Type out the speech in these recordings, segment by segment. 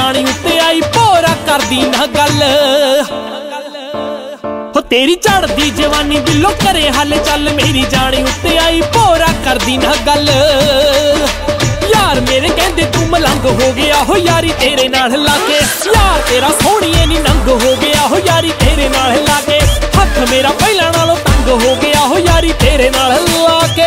जानी उत्ते आई भोरा करदी ना गल। हो तेरी चढ़दी जवानी दिलों करे हल चल, मेरी जानी उत्ते आई भोरा करदी ना गल। यार मेरे कहंदे तू मलंग हो गया हो यारी तेरे नाल लाके, यार तेरा सोहणीए नी नंग हो गया हो यारी तेरे नाल लाके। हथ मेरा पहला नालों तंग हो गया हो यारी तेरे नाल लाके।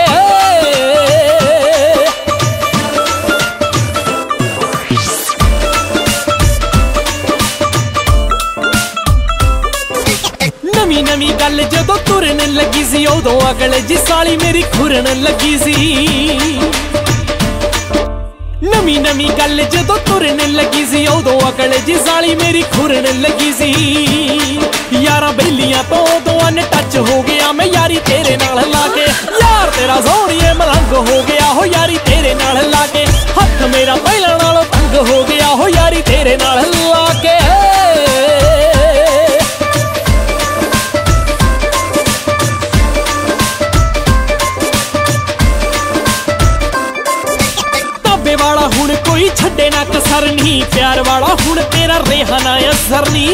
नवी नवी गल जदों तुरन लगी सी, उदों अगले जी साली मेरी खुरन लगी सी। नवी नवी गल जदों तुरन लगी सी, उदों अगले जी साली मेरी खुरन लगी सी। यारां बेलियां तो उदों अनटच हो गया मैं यारी तेरे नाल लाके। यार तेरा सोहणीए मलंग हो गया हो यारी तेरे नाल लाके। हथ मेरा पहला नालों तंग हो गया हो यारी तेरे नाल लाके। वाला हुण कोई छड्डे ना कसर नी, प्यार वाला हुण तेरा रेहा ना असर नी।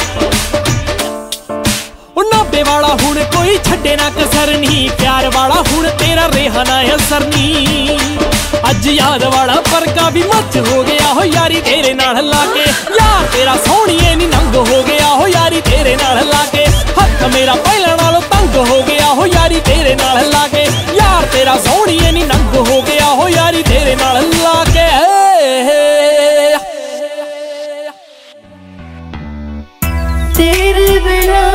नाभे वाला हुण कोई छड्डे ना कसर नी, प्यार वाला हुण तेरा रेहा ना असर नी। अज याद वाला फरका भी मच हो गया हो यारी तेरे नाल लाके। यार तेरा सोहणीए नी नंग हो गया हो यारी तेरे नाल लाके। हथ मेरा पहला नालों तंग हो गया हो यारी तेरे नाल लाके। यार तेरा सोहणीए नी नंग हो गया हो यारी तेरे नाल लाके। तेरे बिना